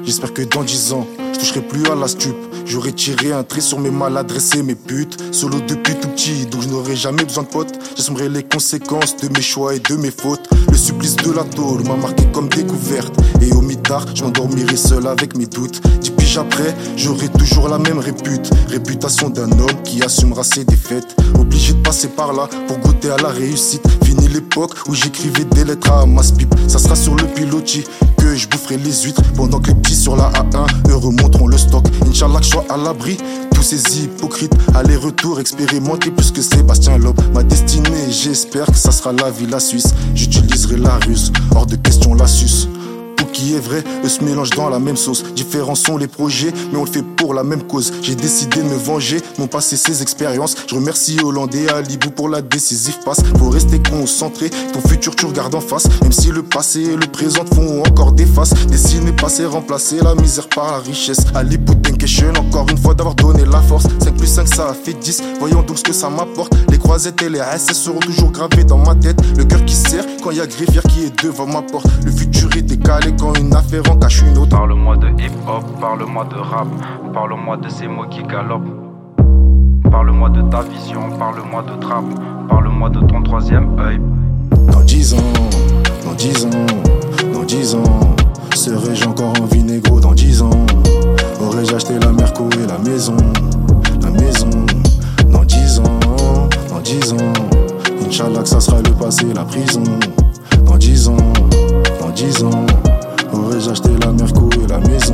J'espère que dans 10 ans, je toucherai plus à la stup. J'aurais tiré un trait sur mes maladresses et mes putes. Solo depuis tout petit, donc je n'aurai jamais besoin de potes. J'assumerai les conséquences de mes choix et de mes fautes. Le supplice de la tôle m'a marqué comme découverte. Et au mitard, je m'endormirai seul avec mes doutes. 10 piges après, j'aurai toujours la même réputation d'un homme qui assumera ses défaites. Obligé de passer par là pour goûter à la réussite. Fini l'époque où j'écrivais des lettres à ma pipe. Ça sera sur le pilotis que je boufferai les huîtres, pendant que les petits sur la A1 eux remonteront le stock. Inch'Allah que je sois à l'abri tous ces hypocrites. Aller-retour expérimenté plus que Sébastien Loeb. Ma destinée, j'espère que ça sera la vie, la Suisse. J'utiliserai la ruse, hors de question la suce. Pour qui est vrai, eux se mélangent dans la même sauce. Différents sont les projets, mais on le fait pour la même cause. J'ai décidé de me venger, non passer ces expériences. Je remercie Hollande et Alibou pour la décisive passe. Faut rester concentré, ton futur tu regardes en face. Même si le passé et le présent te font encore des faces. Dessiner, passer, remplacer la misère par la richesse. Alibou Tenkeshen, encore une fois d'avoir donné la force. 5 plus 5 ça a fait 10, voyons donc ce que ça m'apporte. Les croisettes et les SS seront toujours gravées dans ma tête. Le cœur qui serre quand y a Griffière qui est devant ma porte. Le futur est décalé quand une affaire en cache une autre. Parle-moi de hip-hop, parle-moi de rap, parle-moi de ces mots qui galopent. Parle-moi de ta vision, parle-moi de trap, parle-moi de ton troisième œil. Dans 10 ans, dans 10 ans, dans 10 ans, serais-je encore en vie négro dans 10 ans? Aurais-je acheté la Merco et la maison? La maison, dans 10 ans, dans 10 ans, Inch'Allah que ça sera le passé, la prison. Dans 10 ans, dans 10 ans, aurais-je acheté la Merco et la maison?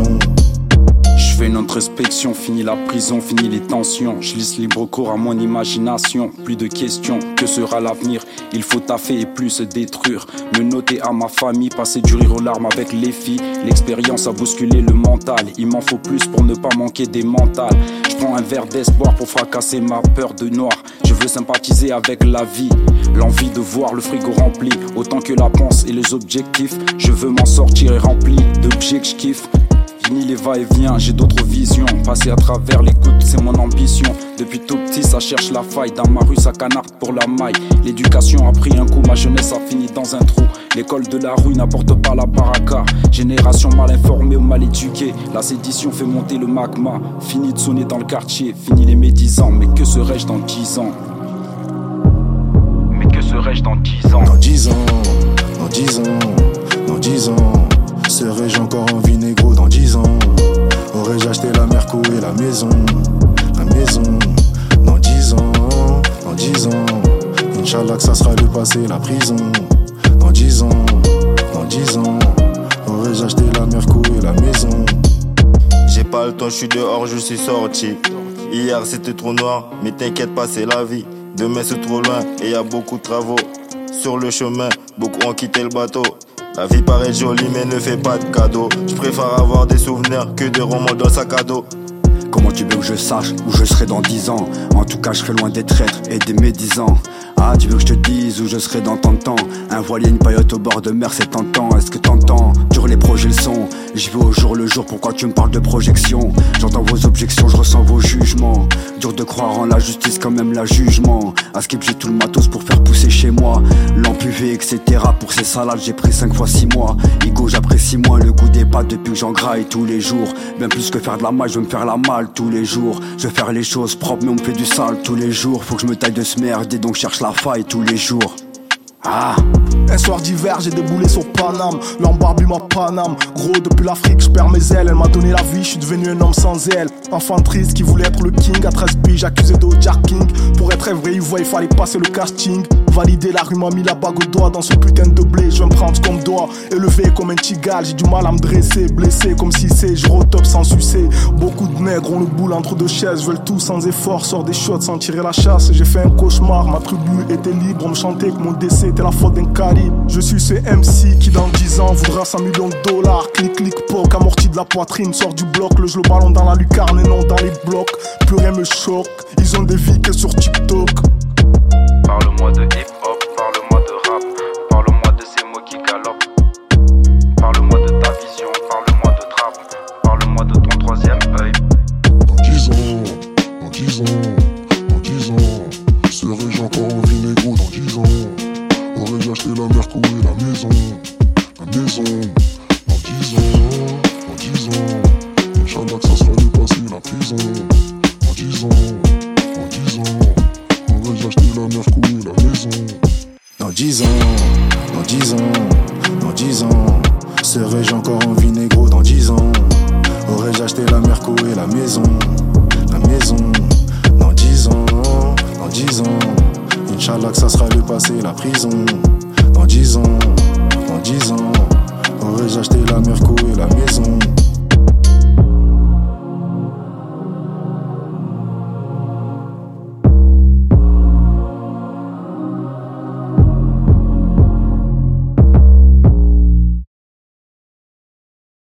Je fais une introspection, fini la prison, fini les tensions. Je laisse libre cours à mon imagination. Plus de questions, que sera l'avenir? Il faut taffer et plus se détruire. Me noter à ma famille, passer du rire aux larmes avec les filles. L'expérience a bousculé le mental. Il m'en faut plus pour ne pas manquer des mentales. Je prends un verre d'espoir pour fracasser ma peur de noir. Je veux sympathiser avec la vie. L'envie de voir le frigo rempli, autant que la panse et les objectifs. Je veux m'en sortir et rempli d'objets que je kiffe. Fini les va-et-vient, j'ai d'autres visions. Passer à travers l'écoute, c'est mon ambition. Depuis tout petit, ça cherche la faille. Dans ma rue, ça canarde pour la maille. L'éducation a pris un coup, ma jeunesse a fini dans un trou. L'école de la rue n'apporte pas la baraka. Génération mal informée ou mal éduquée. La sédition fait monter le magma. Fini de sonner dans le quartier, fini les médisants. Mais que serais-je dans 10 ans? Mais que serais-je dans 10 ans? Dans 10 ans, dans 10 ans, dans 10 ans, serais-je encore en vie négro dans 10 ans? Aurais-je acheté la Merco et la maison? La maison, dans 10 ans, dans 10 ans, Inch'Allah que ça sera le passé, la prison. Dans 10 ans, dans 10 ans, aurais-je acheté la Merco et la maison? J'ai pas le temps, je suis dehors, je suis sorti. Hier c'était trop noir, mais t'inquiète pas, c'est la vie. Demain c'est trop loin et y a beaucoup de travaux. Sur le chemin, beaucoup ont quitté le bateau. La vie paraît jolie mais ne fait pas de cadeaux. Je préfère avoir des souvenirs que des romans dans le sac à dos. Comment tu veux que je sache où je serai dans 10 ans? En tout cas je serai loin des traîtres et des médisants. Ah, tu veux que je te dise où je serai dans tant de temps? Un voilier, une paillote au bord de mer, c'est tentant. Est-ce que t'entends? Dur les projets le sont. J'y vais au jour le jour, pourquoi tu me parles de projection? J'entends vos objections, je ressens vos jugements. Dur de croire en la justice quand même la jugement. À Skip j'ai tout le matos pour faire pousser chez moi. Lampe UV etc. Pour ces salades j'ai pris 5 fois 6 mois. Igo j'apprécie moins le goût des pâtes depuis que j'en graille tous les jours. Bien plus que faire de la maille, je veux me faire la malle tous les jours. Je veux faire les choses propres mais on me fait du sale tous les jours. Faut que je me taille de ce merder donc cherche la faille tous les jours. Ah. Un soir d'hiver, j'ai déboulé sur Paname. L'embarbu ma Paname. Gros, depuis l'Afrique, je perds mes ailes. Elle m'a donné la vie, je suis devenu un homme sans aile. Enfant triste qui voulait être le king. À 13 piges, accusé de jacking. Pour être vrai, il fallait passer le casting. Valider, la rue m'a mis la bague au doigt. Dans ce putain de blé, je vais me prendre comme doigt. Élevé comme un tigal, j'ai du mal à me dresser. Blessé comme si c'est, je retope sans sucer. Beaucoup de nègres ont le boule entre deux chaises. Veulent tout sans effort, sort des shots sans tirer la chasse. J'ai fait un cauchemar, ma tribu était libre. On me chantait que mon décès était la faute d'un calibre. Je suis ce MC qui dans 10 ans voudra 100 millions de dollars. Clic clic poc, amorti de la poitrine, sort du bloc. Le ballon dans la lucarne et non dans les blocs. Plus rien me choque, ils ont des vies que sur TikTok. Parle-moi de hip-hop, parle-moi de rap, parle-moi de ces mots qui galopent. Parle-moi de ta vision, parle-moi de trap, parle-moi de ton troisième œil. Dans 10 ans, dans 10 ans, dans 10 ans, serais-je encore en vie négro dans 10 ans? Aurais-je acheté la Merco et la maison? La maison, dans 10 ans, dans 10 ans, Inch'Allah que ça sera le passé, la prison. Dans 10 ans, aurais-je acheté la Merco et la maison. Dans 10 ans, dans 10 ans, dans 10 ans, serais-je encore en vie négro dans 10 ans? Aurais-je acheté la Merco et la maison? La maison, dans 10 ans, dans 10 ans, Inch'Allah que ça sera le passé, la prison. Dans 10 ans, dans 10 ans, aurais-je acheté la Merco et la maison?